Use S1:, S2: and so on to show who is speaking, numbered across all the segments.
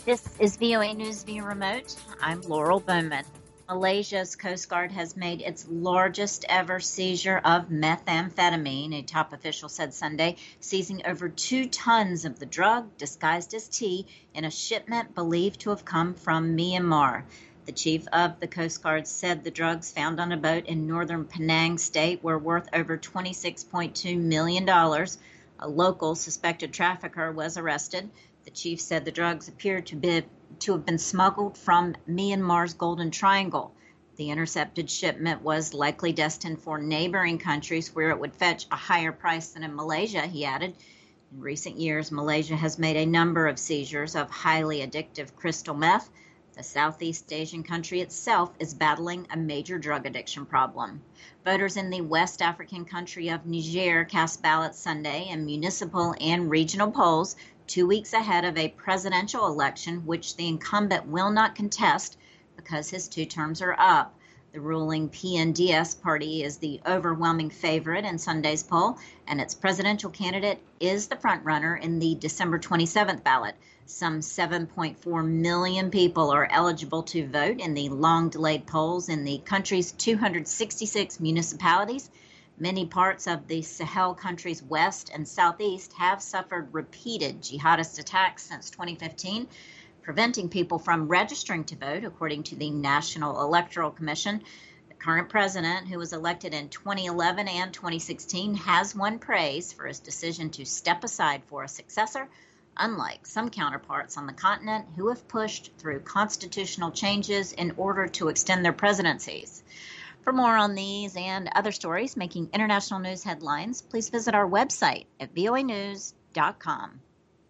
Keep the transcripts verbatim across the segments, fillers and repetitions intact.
S1: This is V O A News via remote. I'm Laurel Bowman. Malaysia's Coast Guard has made its largest ever seizure of methamphetamine, a top official said Sunday, seizing over two tons of the drug disguised as tea in a shipment believed to have come from Myanmar. The chief of the Coast Guard said the drugs found on a boat in northern Penang state were worth over twenty-six point two million dollars. A local suspected trafficker was arrested. The chief said the drugs appeared to be to have been smuggled from Myanmar's Golden Triangle. The intercepted shipment was likely destined for neighboring countries where it would fetch a higher price than in Malaysia, he added. In recent years, Malaysia has made a number of seizures of highly addictive crystal meth. The Southeast Asian country itself is battling a major drug addiction problem. Voters in the West African country of Niger cast ballots Sunday in municipal and regional polls, two weeks ahead of a presidential election which the incumbent will not contest because his two terms are up. The ruling P N D S party is the overwhelming favorite in Sunday's poll, and its presidential candidate is the frontrunner in the December twenty-seventh ballot. Some seven point four million people are eligible to vote in the long-delayed polls in the country's two hundred sixty-six municipalities. Many parts of the Sahel countries west and southeast have suffered repeated jihadist attacks since twenty fifteen, preventing people from registering to vote, according to the National Electoral Commission. The current president, who was elected in twenty eleven and twenty sixteen, has won praise for his decision to step aside for a successor, unlike some counterparts on the continent who have pushed through constitutional changes in order to extend their presidencies. For more on these and other stories making international news headlines, please visit our website at V O A news dot com.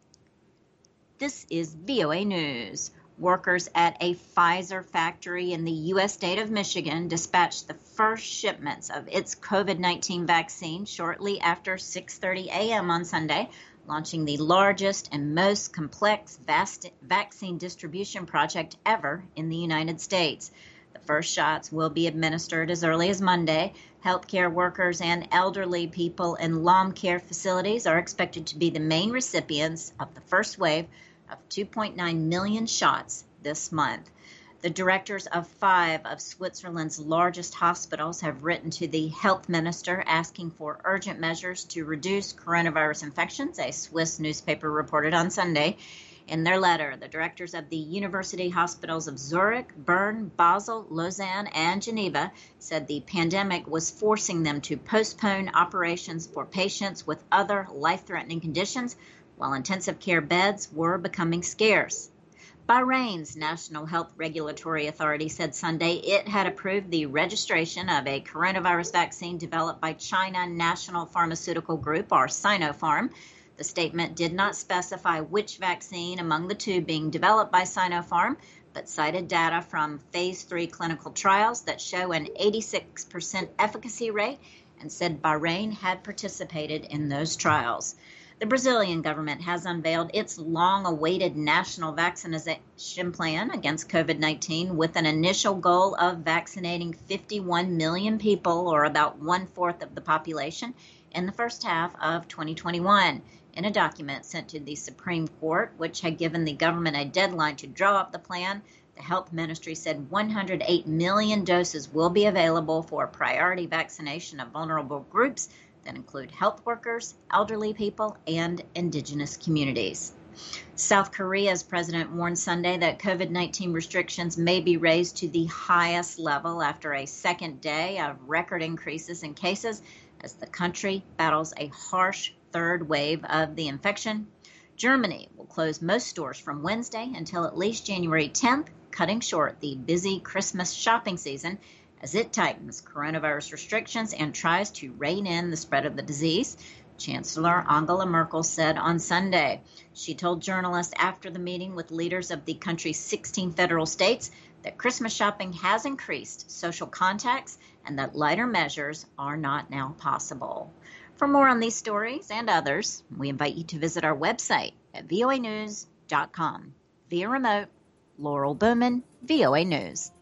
S1: This is V O A News. Workers at a Pfizer factory in the U S state of Michigan dispatched the first shipments of its COVID nineteen vaccine shortly after six thirty a.m. on Sunday, launching the largest and most complex vast vaccine distribution project ever in the United States. The first shots will be administered as early as Monday. Healthcare workers and elderly people in long care facilities are expected to be the main recipients of the first wave of two point nine million shots this month. The directors of five of Switzerland's largest hospitals have written to the health minister asking for urgent measures to reduce coronavirus infections, a Swiss newspaper reported on Sunday. In their letter, the directors of the university hospitals of Zurich, Bern, Basel, Lausanne, and Geneva said the pandemic was forcing them to postpone operations for patients with other life-threatening conditions, while intensive care beds were becoming scarce. Bahrain's National Health Regulatory Authority said Sunday it had approved the registration of a coronavirus vaccine developed by China National Pharmaceutical Group, or Sinopharm. The statement did not specify which vaccine among the two being developed by Sinopharm, but cited data from phase three clinical trials that show an eighty-six percent efficacy rate and said Bahrain had participated in those trials. The Brazilian government has unveiled its long-awaited national vaccination plan against COVID nineteen with an initial goal of vaccinating fifty-one million people, or about one-fourth of the population, in the first half of twenty twenty-one. In a document sent to the Supreme Court, which had given the government a deadline to draw up the plan, the health ministry said one hundred eight million doses will be available for priority vaccination of vulnerable groups that include health workers, elderly people, and indigenous communities. South Korea's president warned Sunday that COVID nineteen restrictions may be raised to the highest level after a second day of record increases in cases as the country battles a harsh third wave of the infection. Germany will close most stores from Wednesday until at least January tenth, cutting short the busy Christmas shopping season as it tightens coronavirus restrictions and tries to rein in the spread of the disease. Chancellor Angela Merkel said on Sunday. She told journalists after the meeting with leaders of the country's sixteen federal states that Christmas shopping has increased social contacts and that lighter measures are not now possible. For more on these stories and others, we invite you to visit our website at V O A news dot com. Via remote, Laurel Bowman, V O A News.